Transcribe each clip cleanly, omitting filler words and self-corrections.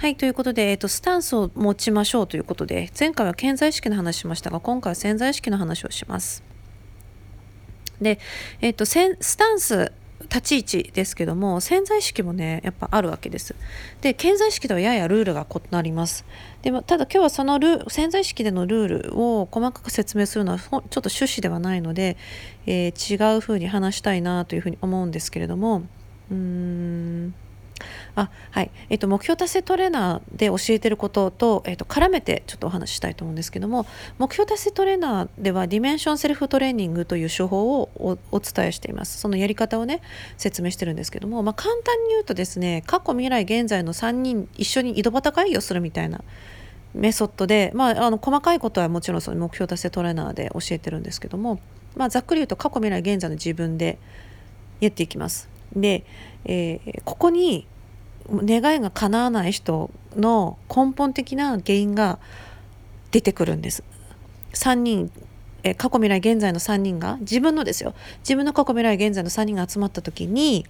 はい、ということで、スタンスを持ちましょうということで、前回は顕在意識の話しましたが、今回は潜在意識の話をします。で、スタンス、立ち位置ですけども、潜在意識もね、やっぱあるわけです。で、顕在意識とはややルールが異なります。でも、ただ今日はその潜在意識でのルールを細かく説明するのはちょっと趣旨ではないので、違うふうに話したいなというふうに思うんですけれども、はい。目標達成トレーナーで教えてることと、絡めてちょっとお話ししたいと思うんですけども、目標達成トレーナーではディメンションセルフトレーニングという手法をお伝えしています。そのやり方をね、説明してるんですけども、簡単に言うとですね、過去未来現在の3人一緒に井戸端会議をするみたいなメソッドで、細かいことはもちろんその目標達成トレーナーで教えてるんですけども、ざっくり言うと過去未来現在の自分でやっていきます。で、ここに願いが叶わない人の根本的な原因が出てくるんです。3人、過去未来現在の3人が自分の過去未来現在の3人が集まった時に、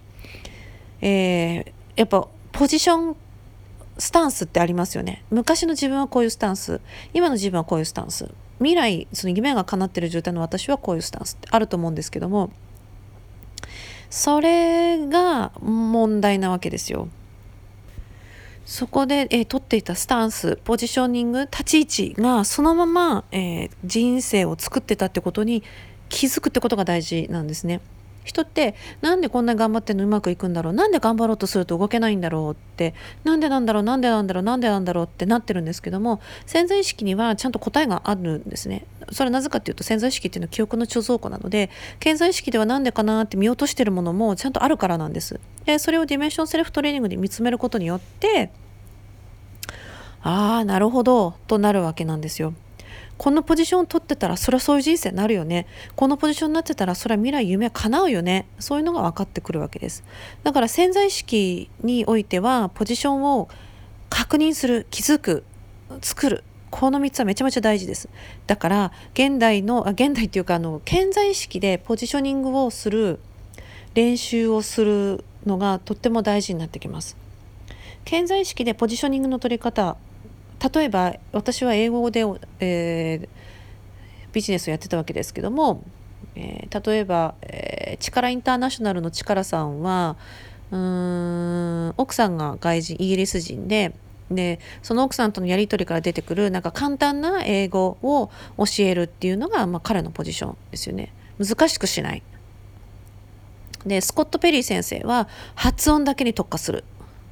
やっぱポジションスタンスってありますよね。昔の自分はこういうスタンス、今の自分はこういうスタンス、未来その夢が叶っている状態の私はこういうスタンスってあると思うんですけども、それが問題なわけですよ。そこで、取っていたスタンス、ポジショニング、立ち位置がそのまま、人生を作ってたってことに気づくってことが大事なんですね。人ってなんでこんなに頑張ってんのうまくいくんだろう、なんで頑張ろうとすると動けないんだろうって、なんでなんだろうってなってるんですけども、潜在意識にはちゃんと答えがあるんですね。それはなぜかっていうと、潜在意識っていうのは記憶の貯蔵庫なので、潜在意識ではなんでかなって見落としてるものもちゃんとあるからなんです。でそれをディメンションセルフトレーニングで見つめることによって、なるほどとなるわけなんですよ。このポジションを取ってたらそりゃそういう人生になるよね、このポジションになってたらそれは未来夢は叶うよね、そういうのが分かってくるわけです。だから潜在意識においてはポジションを確認する、気づく、作る、この3つはめちゃめちゃ大事です。だから現代っていうか潜在意識でポジショニングをする練習をするのがとっても大事になってきます。潜在意識でポジショニングの取り方、例えば私は英語で、ビジネスをやってたわけですけども、例えば、力インターナショナルの力さんは奥さんがイギリス人で、その奥さんとのやり取りから出てくるなんか簡単な英語を教えるっていうのが、彼のポジションですよね。難しくしないで、スコット・ペリー先生は発音だけに特化する。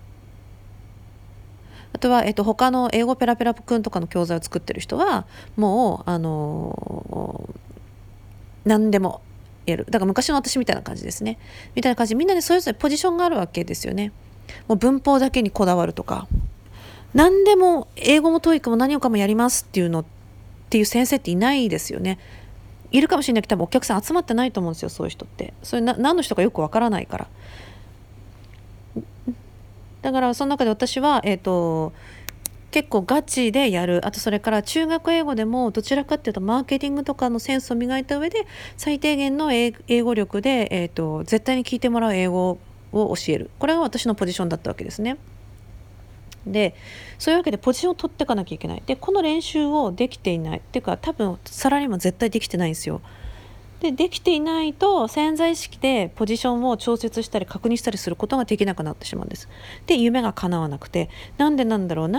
あとは、他の英語ペラペラくんとかの教材を作ってる人はもう何でもやる。だから昔の私みたいな感じですね。みたいな感じでみんなでそれぞれポジションがあるわけですよね。もう文法だけにこだわるとか、何でも英語もトイックも何もかもやりますっていう先生っていないですよね。いるかもしれないけど多分お客さん集まってないと思うんですよ、そういう人って。それ何の人かよくわからないから。だからその中で私は、結構ガチでやる。あとそれから中学英語でもどちらかっていうとマーケティングとかのセンスを磨いた上で最低限の英語力で、絶対に聞いてもらう英語を教える。これが私のポジションだったわけですね。でそういうわけでポジションを取っていかなきゃいけない。でこの練習をできていないっていうか、多分サラリーマン絶対できてないんですよ。できていないと潜在意識でポジションを調節したり確認したりすることができなくなってしまうんです。で夢が叶わなくて、なんでなんだろう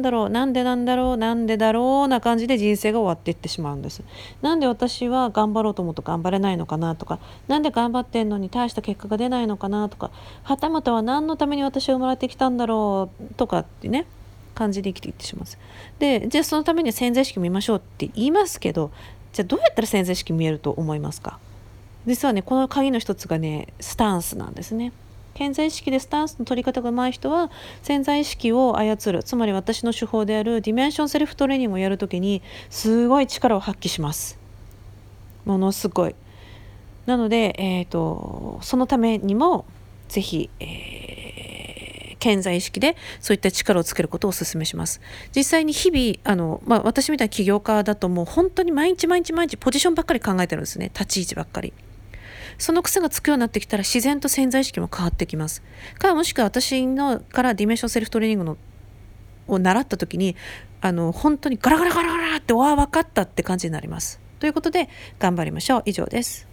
な感じで人生が終わっていってしまうんです。なんで私は頑張ろうと思うと頑張れないのかなとか、なんで頑張ってんのに大した結果が出ないのかなとか、はたまたは何のために私は生まれてきたんだろうとかってね、感じで生きていってしまうんです。でじゃあそのためには潜在意識見ましょうって言いますけど、じゃあどうやったら潜在意識見えると思いますか？実はね、この鍵の一つがね、スタンスなんですね。潜在意識でスタンスの取り方が上手い人は潜在意識を操る、つまり私の手法であるディメンションセルフトレーニングをやるときにすごい力を発揮します。ものすごい。なので、そのためにもぜひ、潜在意識でそういった力をつけることをお勧めします。実際に日々私みたいな起業家だともう本当に毎日ポジションばっかり考えてるんですね。立ち位置ばっかり。その癖がつくようになってきたら自然と潜在意識も変わってきます。もしくは私のからディメンションセルフトレーニングのを習った時に本当にガラガラガラガラってわー分かったって感じになります。ということで頑張りましょう。以上です。